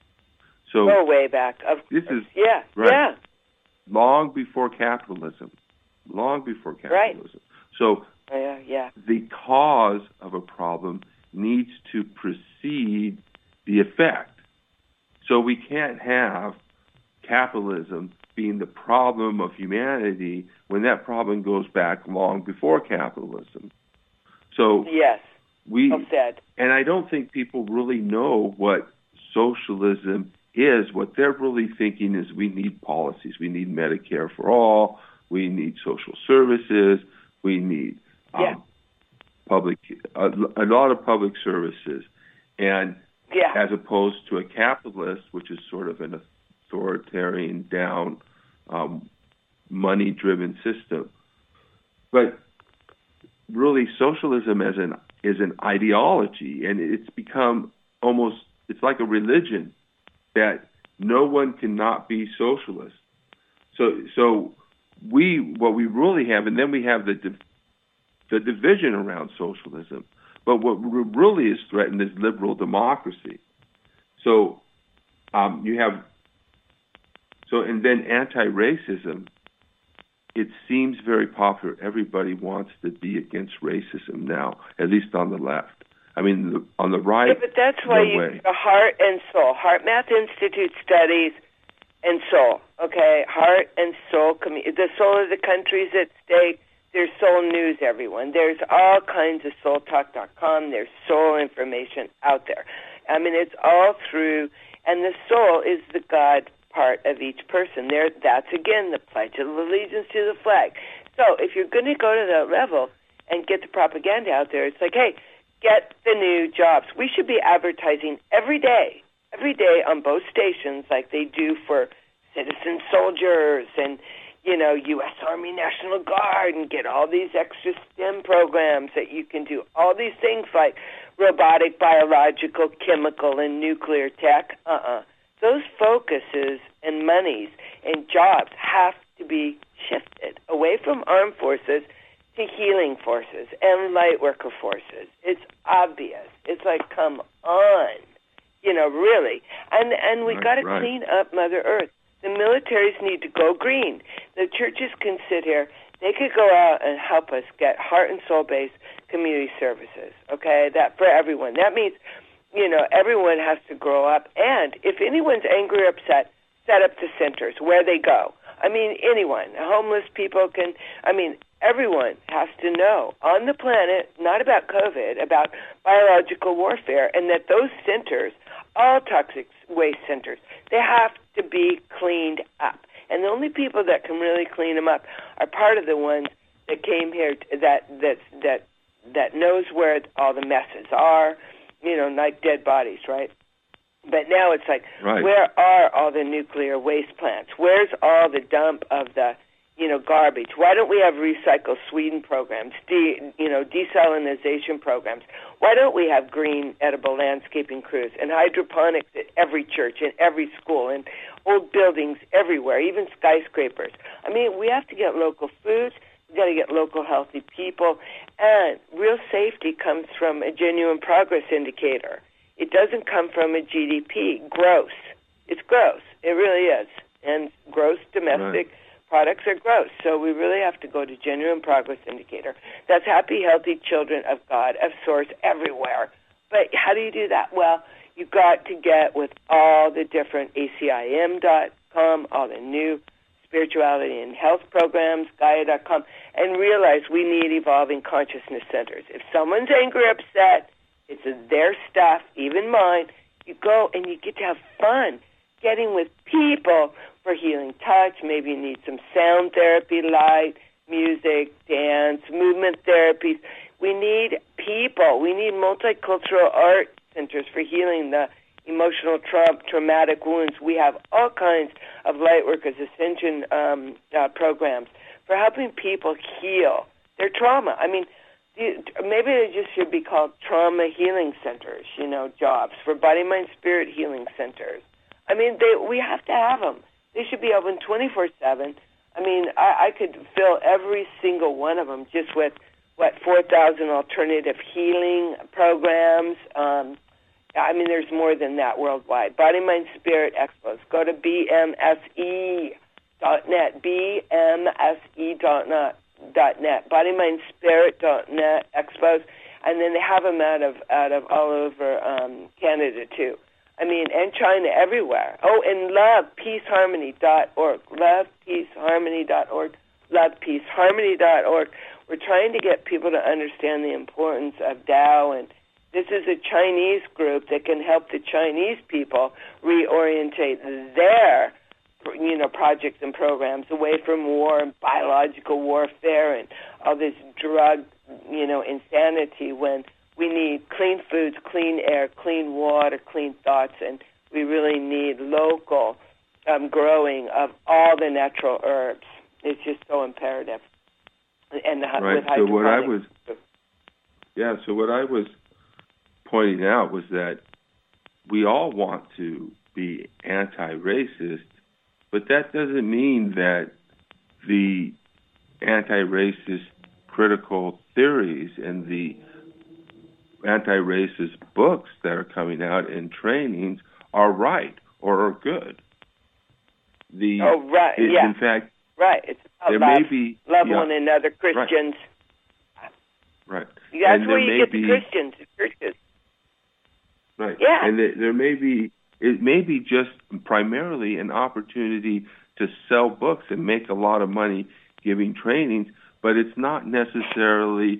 So Go way back. Of this course. is yeah, right, yeah. long before capitalism, long before capitalism. Right. So yeah, yeah. the cause of a problem needs to precede the effect. So we can't have capitalism being the problem of humanity when that problem goes back long before capitalism. So yes, we, well said. and I don't think people really know what socialism is. What they're really thinking is we need policies. We need Medicare for all. We need social services. We need um, yeah. public, a, a lot of public services. And yeah. as opposed to a capitalist, which is sort of an authoritarian, down, um, money-driven system. But really, socialism as an is an ideology, and it's become almost, it's like a religion that no one cannot be socialist. So, so we, what we really have, and then we have the div- the division around socialism. But what really is threatened is liberal democracy. So um, you have, so and then anti-racism. It seems very popular. Everybody wants to be against racism now, at least on the left. I mean, the, on the right, yeah, but that's why no you way. the Heart and Soul, Heart Math Institute studies, and soul. Okay, Heart and Soul. The soul of the country's at stake. There's soul news, everyone. There's all kinds of soul talk dot com. There's soul information out there. I mean, it's all through, and the soul is the God part of each person. There, that's again the Pledge of Allegiance to the flag. So if you're going to go to that level and get the propaganda out there, it's like, hey, get the new jobs. We should be advertising every day, every day on both stations, like they do for citizen soldiers and, you know, U S Army National Guard, and get all these extra STEM programs that you can do. All these things like robotic, biological, chemical, and nuclear tech. Uh-uh. Those focuses and monies and jobs have to be shifted away from armed forces to healing forces and light worker forces. It's obvious. It's like, come on, you know, really. And and we Right, got to right. clean up Mother Earth. The militaries need to go green. The churches can sit here. They could go out and help us get heart and soul-based community services, okay, that for everyone. That means, you know, everyone has to grow up. And if anyone's angry or upset, set up the centers where they go. I mean, anyone. Homeless people can, I mean, everyone has to know on the planet, not about COVID, about biological warfare, and that those centers, all toxic waste centers, they have to be cleaned up. And the only people that can really clean them up are part of the ones that came here to, that that that that knows where all the messes are, you know, like dead bodies, right? But now it's like, right. where are all the nuclear waste plants? Where's all the dump of the you know, garbage? Why don't we have Recycle Sweden programs, de, you know, desalinization programs? Why don't we have green edible landscaping crews and hydroponics at every church, in every school, and old buildings everywhere, even skyscrapers? I mean, we have to get local foods. We've got to get local healthy people. And real safety comes from a genuine progress indicator. It doesn't come from a G D P. Gross. It's gross. It really is. And gross domestic right. products are gross. So we really have to go to genuine progress indicator. That's happy, healthy children of God, of Source, everywhere. But how do you do that? Well, you've got to get with all the different A C I M dot com, all the new spirituality and health programs, Gaia dot com, and realize we need evolving consciousness centers. If someone's angry or upset, it's their stuff, even mine. You go and you get to have fun getting with people for healing touch. Maybe you need some sound therapy, light, music, dance, movement therapies. We need people. We need multicultural art centers for healing the emotional tra- traumatic wounds. We have all kinds of Lightworkers Ascension um, uh, programs for helping people heal their trauma. I mean, maybe they just should be called trauma healing centers, you know, jobs for body, mind, spirit healing centers. I mean, they, we have to have them. They should be open twenty-four seven. I mean, I, I could fill every single one of them just with, what, four thousand alternative healing programs. Um, I mean, there's more than that worldwide. Body, Mind, Spirit Expos. Go to B M S E dot net, B M S E dot net, Body, Mind, Spirit dot net Expos, and then they have them out of out of all over um, Canada too. I mean, and China, everywhere. Oh, and love peace harmony dot org, love peace harmony dot org, love peace harmony dot org. We're trying to get people to understand the importance of Tao, and this is a Chinese group that can help the Chinese people reorientate their, you know, projects and programs away from war and biological warfare and all this drug, you know, insanity, when we need clean foods, clean air, clean water, clean thoughts, and we really need local um, growing of all the natural herbs. It's just so imperative. And the, right. with so what I was, yeah. So what I was pointing out was that we all want to be anti-racist, but that doesn't mean that the anti-racist critical theories and the anti-racist books that are coming out in trainings are right or are good. The, oh, right, it, yeah. In fact, right. It's about there love, may be, love yeah, one another, Christians. Right. right. That's and where you get be, the Christians, the churches. Right. Yeah. And there, there may be, it may be just primarily an opportunity to sell books and make a lot of money giving trainings, but it's not necessarily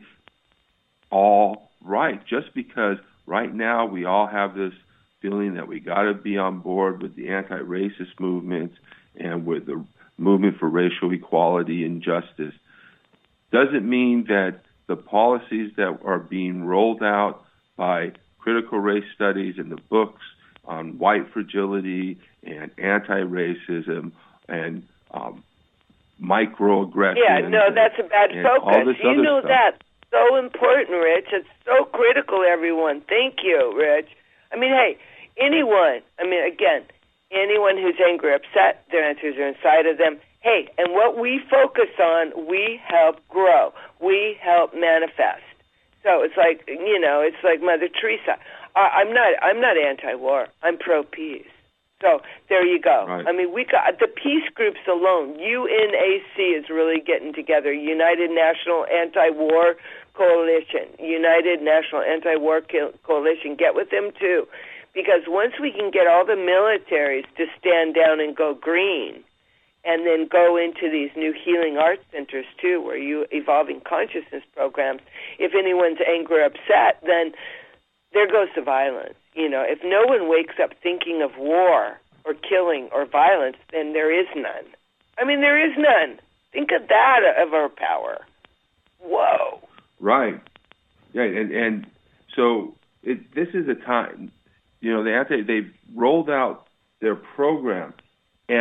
all right. Just because right now we all have this feeling that we got to be on board with the anti-racist movements and with the movement for racial equality and justice, doesn't mean that the policies that are being rolled out by critical race studies and the books on white fragility and anti-racism and um, microaggressions. Yeah, no, that's a bad focus. You know stuff. that. So important, Rich. It's so critical, everyone. Thank you, Rich. I mean, hey, anyone, I mean, again, anyone who's angry or upset, their answers are inside of them. Hey, and what we focus on, we help grow. We help manifest. So it's like, you know, it's like Mother Teresa. Uh, I'm not I'm not anti-war. I'm pro-peace. So there you go. Right. I mean, we got the peace groups alone. U N A C is really getting together. United National Anti-War Coalition. United National Anti-War Coalition. Get with them too. Because once we can get all the militaries to stand down and go green, and then go into these new healing arts centers too, where you evolving consciousness programs. If anyone's angry or upset, then there goes the violence. You know, if no one wakes up thinking of war or killing or violence, then there is none. I mean, there is none. Think of that, of our power. Whoa. Right. Yeah, and and so it, this is a time. You know, they have to, they've rolled out their program, and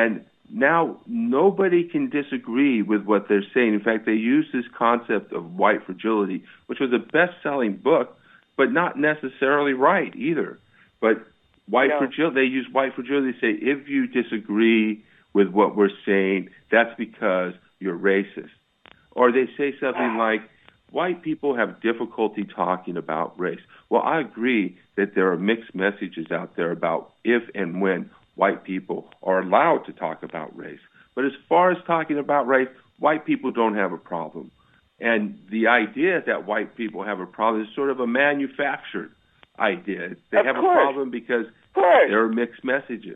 now nobody can disagree with what they're saying. In fact, they use this concept of white fragility, which was a best-selling book, but not necessarily right either. But white no. fragility, they use white fragility to say, if you disagree with what we're saying, that's because you're racist. Or they say something like, white people have difficulty talking about race. Well, I agree that there are mixed messages out there about if and when white people are allowed to talk about race. But as far as talking about race, white people don't have a problem. And the idea that white people have a problem is sort of a manufactured idea. They of have course. a problem because there are mixed messages.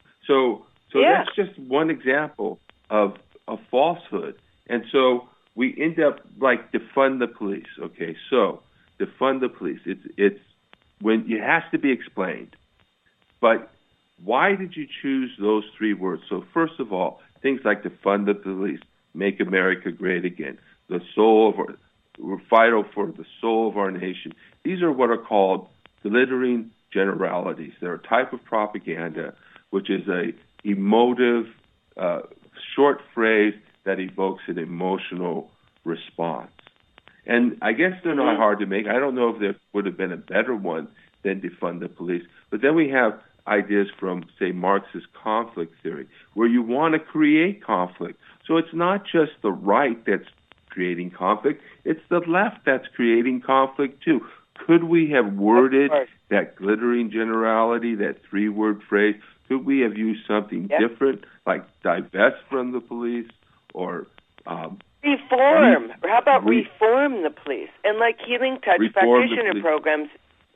So so yeah. that's just one example of a falsehood. And so we end up like defund the police. Okay, so defund the police. It's it's when it has to be explained. But why did you choose those three words? So first of all, things like defund the police, make America great again, the soul of our, we're vital for the soul of our nation. These are what are called glittering generalities. They're a type of propaganda which is a emotive, uh, short phrase that evokes an emotional response. And I guess they're not hard to make. I don't know if there would have been a better one than defund the police. But then we have ideas from, say, Marxist conflict theory, where you want to create conflict. So it's not just the right that's creating conflict, it's the left that's creating conflict too. Could we have worded that glittering generality, that three-word phrase, could we have used something yep. different, like divest from the police or... Um, reform. Re- How about re- reform the police? And like Healing Touch practitioner programs,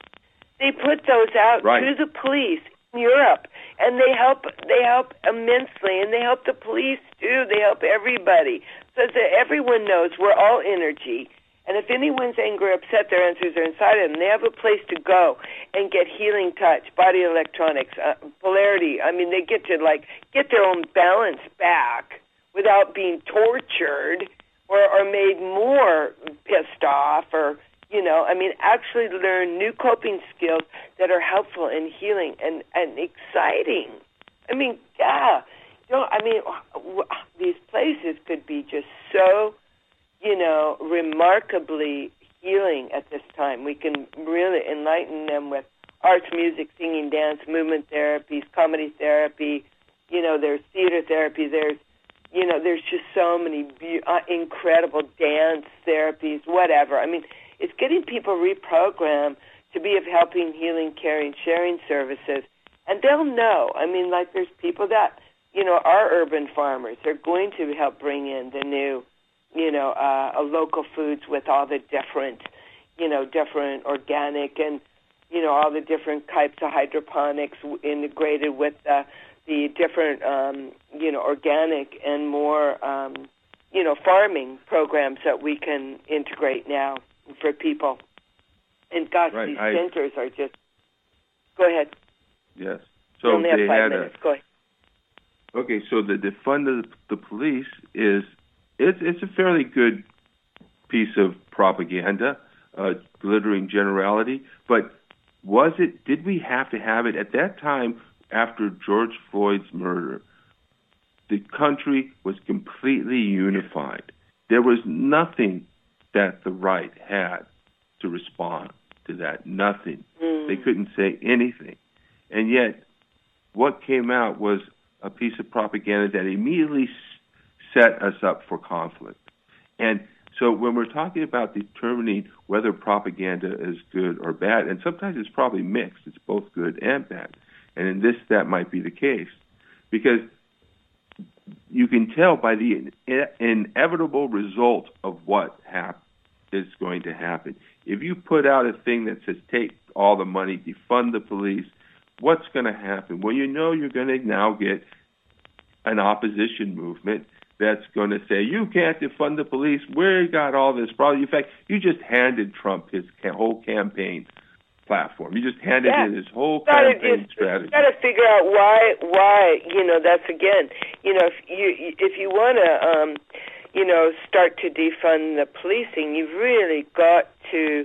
they put those out right. to the police in Europe, and they help They help immensely, and they help the police too. They help everybody, so that everyone knows we're all energy. And if anyone's angry or upset, their answers are inside of them. They have a place to go and get Healing Touch, body electronics, uh, polarity. I mean, they get to, like, get their own balance back without being tortured or, or made more pissed off or, you know, I mean, actually learn new coping skills that are helpful and healing and, and exciting. I mean, yeah. You know, I mean, these places could be just so... you know, remarkably healing at this time. We can really enlighten them with arts, music, singing, dance, movement therapies, comedy therapy. You know, there's theater therapy. There's, you know, there's just so many be- uh, incredible dance therapies, whatever. I mean, it's getting people reprogrammed to be of helping, healing, caring, sharing services. And they'll know. I mean, like there's people that, you know, are urban farmers. They're going to help bring in the new, you know, uh, local foods with all the different, you know, different organic and, you know, all the different types of hydroponics integrated with the, the different, um, you know, organic and more, um, you know, farming programs that we can integrate now for people. And gosh, right. these I, centers are just, go ahead. Yes. So we only have they five had minutes. A, go ahead. Okay, so the defund of the police is, It's it's a fairly good piece of propaganda, uh, glittering generality. But was it? Did we have to have it at that time after George Floyd's murder? The country was completely unified. There was nothing that the right had to respond to that. Nothing. Mm. They couldn't say anything, and yet what came out was a piece of propaganda that immediately set us up for conflict. And so when we're talking about determining whether propaganda is good or bad, and sometimes it's probably mixed, it's both good and bad. And in this, that might be the case. Because you can tell by the in- inevitable result of what hap- is going to happen. If you put out a thing that says, take all the money, defund the police, what's going to happen? Well, you know you're going to now get an opposition movement that's going to say, you can't defund the police. We got all this problem. In fact, you just handed Trump his ca- whole campaign platform. You just handed yeah. him his whole gotta campaign just, strategy. You got to figure out why, why, you know, that's again, you know, if you, if you want to, um, you know, start to defund the policing, you've really got to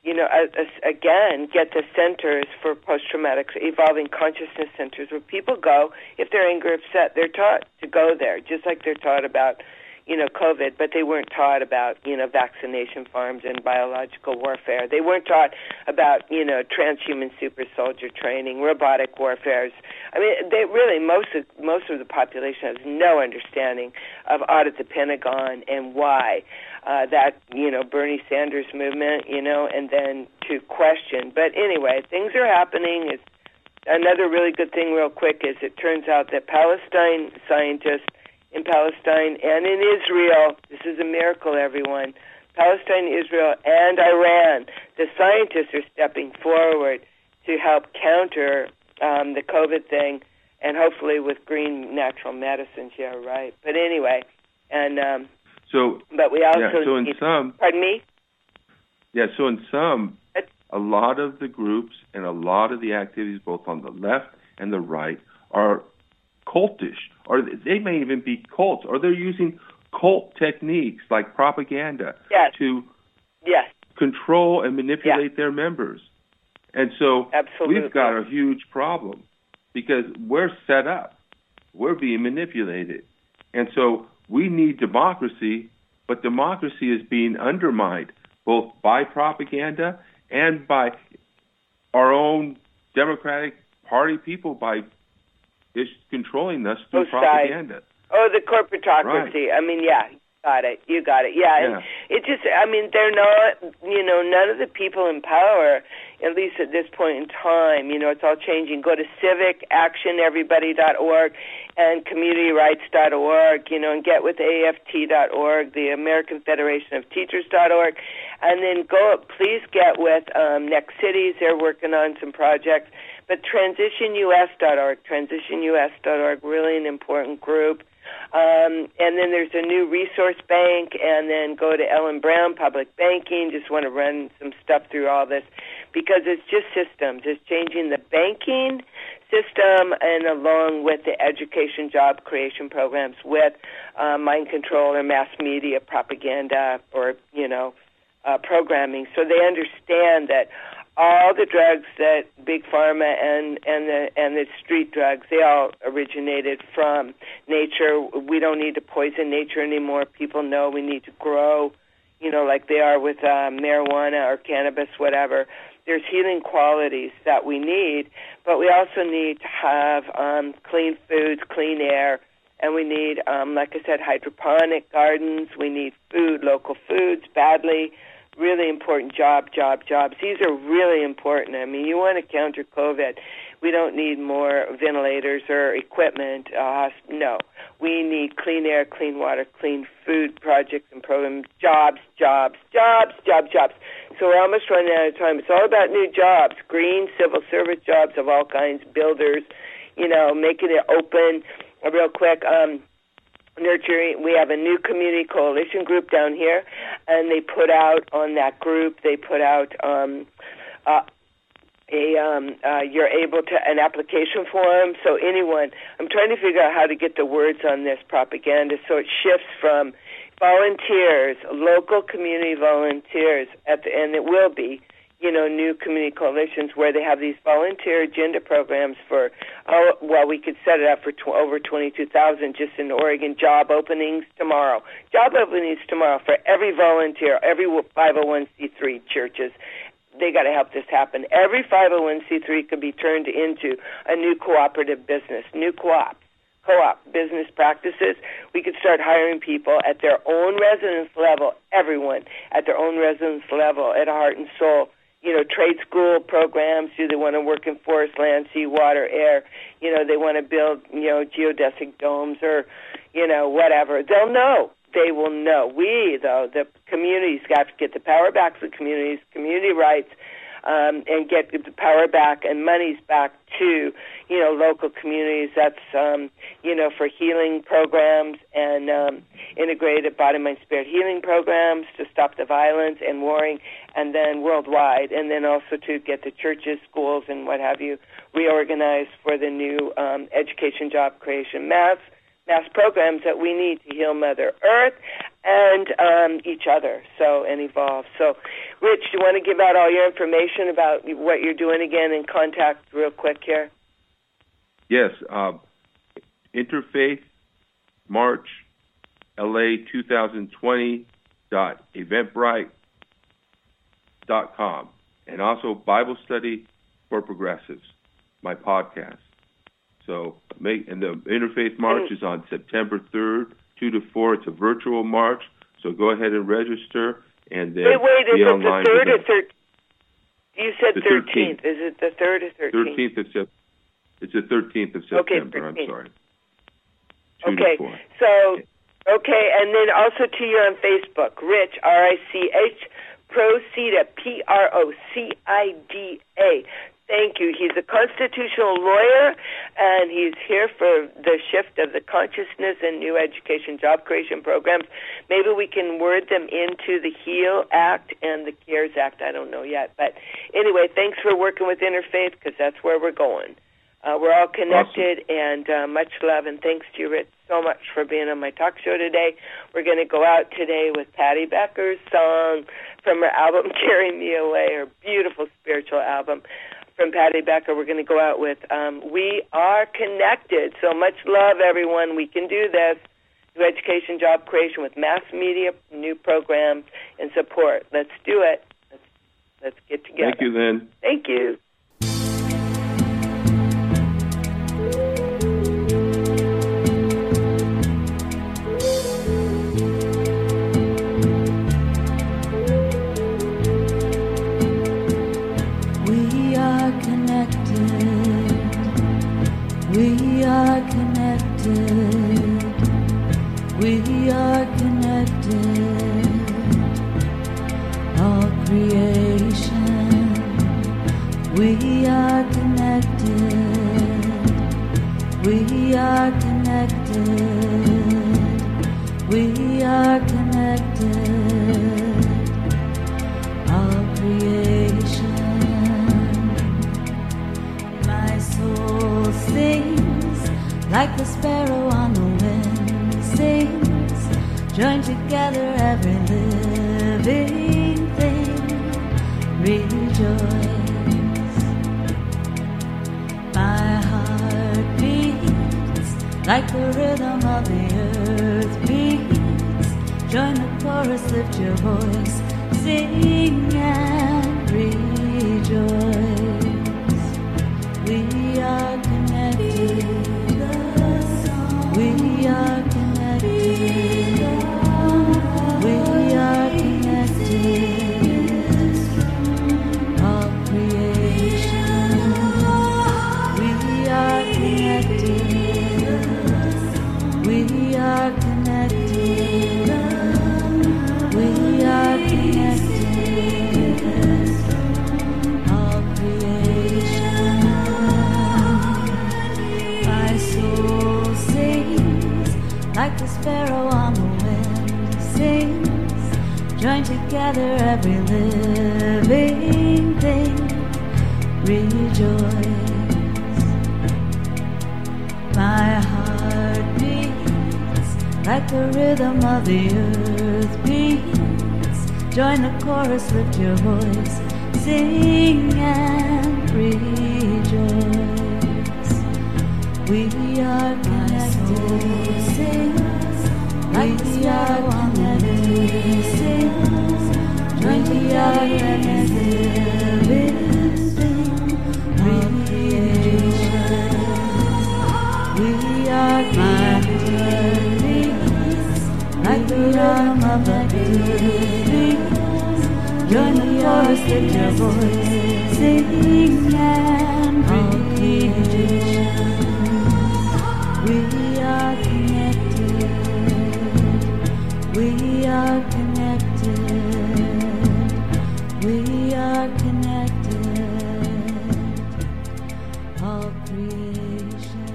you know, uh, uh, again, get the centers for post-traumatic evolving consciousness centers where people go if they're angry or upset. They're taught to go there, just like they're taught about, you know, COVID, but they weren't taught about, you know, vaccination farms and biological warfare. They weren't taught about, you know, transhuman super soldier training, robotic warfares. I mean, they really, most of, most of the population has no understanding of Audit the Pentagon and why uh, that, you know, Bernie Sanders movement, you know, and then to question. But anyway, things are happening. It's another really good thing real quick is it turns out that Palestine scientists in Palestine and in Israel, this is a miracle, everyone, Palestine, Israel, and Iran, the scientists are stepping forward to help counter um, the COVID thing, and hopefully with green natural medicines, yeah, right. But anyway, and um, so, but we also yeah, so in need, some, pardon me? Yeah, so in some, a lot of the groups and a lot of the activities, both on the left and the right, are cultish, or they may even be cults, or they're using cult techniques like propaganda yes. to yes. control and manipulate yeah. their members. And so Absolutely. we've got a huge problem because we're set up. We're being manipulated. And so we need democracy, but democracy is being undermined both by propaganda and by our own Democratic Party people by is controlling us through Both propaganda. Sides. Oh, the corporatocracy. Right. I mean, yeah, you got it. You got it. Yeah, yeah. And it just, I mean, they're not, you know, none of the people in power, at least at this point in time, you know, it's all changing. Go to civic action everybody dot org and community rights dot org, you know, and get with A F T dot org, the American Federation of Teachers dot org, and then go, please get with um, Next Cities. They're working on some projects. But transition U S dot org, transition U S dot org, really an important group. Um, and then there's a new resource bank, and then go to Ellen Brown Public Banking. Just want to run some stuff through all this because it's just systems. It's changing the banking system and along with the education job creation programs with uh, mind control or mass media propaganda or, you know, uh, programming. So they understand that all the drugs that Big Pharma and, and the and the street drugs, they all originated from nature. We don't need to poison nature anymore. People know we need to grow, you know, like they are with uh, marijuana or cannabis, whatever. There's healing qualities that we need, but we also need to have um, clean foods, clean air, and we need, um, like I said, hydroponic gardens. We need food, local foods badly. Really important job, job, jobs. These are really important. I mean, you want to counter COVID. We don't need more ventilators or equipment. Uh, no. We need clean air, clean water, clean food projects and programs, jobs, jobs, jobs, jobs, jobs. So we're almost running out of time. It's all about new jobs, green civil service jobs of all kinds, builders, you know, making it open. Uh, real quick, um, nurturing. We have a new community coalition group down here, and they put out on that group. They put out um, uh, a um, uh, you're able to an application form. So anyone, I'm trying to figure out how to get the words on this propaganda. So it shifts from volunteers, local community volunteers, at the, and it will be. You know, new community coalitions where they have these volunteer agenda programs for, oh, well, we could set it up for tw- over twenty-two thousand just in Oregon. Job openings tomorrow. Job openings tomorrow for every volunteer, every five oh one c three churches. They got to help this happen. Every five oh one c three could be turned into a new cooperative business, new co-op. Co-op business practices. We could start hiring people at their own residence level, everyone at their own residence level, at heart and soul. You know, trade school programs. Do they want to work in forest, land, sea, water, air? You know, they want to build, you know, geodesic domes or, you know, whatever. They'll know. They will know. We, though, the communities got to get the power back to the communities, community rights, um, and get the power back and monies back to, you know, local communities. That's, um, you know, for healing programs and um, integrated body, mind, spirit healing programs to stop the violence and warring, and then worldwide, and then also to get the churches, schools, and what have you reorganized for the new um, education job creation. Mass mass programs that we need to heal Mother Earth and um, each other, so and evolve. So, Rich, do you want to give out all your information about what you're doing again and contact real quick here? Yes, uh, Interfaith March L A twenty twenty dot eventbrite dot com, and also Bible Study for Progressives, my podcast. So, make and the Interfaith March is on September third, two to four. It's a virtual march, so go ahead and register, and then wait, wait, be is online. It the third or third? You said the thirteenth. Is it the third or thirteenth? Thirteenth of September. It's the thirteenth of September. Okay, I'm sorry. Two okay, to four. so okay, and then also to you on Facebook, Rich R I C H Procida P R O C I D A. Thank you. He's a constitutional lawyer, and he's here for the shift of the consciousness and new education job creation programs. Maybe we can word them into the HEAL Act and the CARES Act. I don't know yet. But anyway, thanks for working with Interfaith, because that's where we're going. Uh, we're all connected, awesome. and uh, much love, and thanks to you, Rich, so much for being on my talk show today. We're going to go out today with Patty Becker's song from her album, Carry Me Away, her beautiful spiritual album. From Patty Becker, we're going to go out with um, We Are Connected. So much love, everyone. We can do this. New education, job creation with mass media, new programs, and support. Let's do it. Let's, let's get together. Thank you, Lynn. Thank you. We are connected, we are connected, all creation, we are connected, we are connected, we are connected, all creation. My soul sings like the sparrow on the wind sings, joined together every living thing, rejoice. My heart beats like the rhythm of the earth beats, join the chorus, lift your voice, sing and rejoice. We are connected, we are connected, we are connected, all creation, we are connected, we are connected, we are connected, all creation. My soul sings like the sparrow on the wind sings, joined together every living thing, rejoice. My heart beats like the rhythm of the earth beats, join the chorus, lift your voice, sing and rejoice. We are connected, sings like the sparrow on the wind sings, join together every living thing, creation. We are connected, like the rhythm of the beats, join the chorus, lift your voice, sing and rejoice. We are connected, we are connected, we are connected, all creation.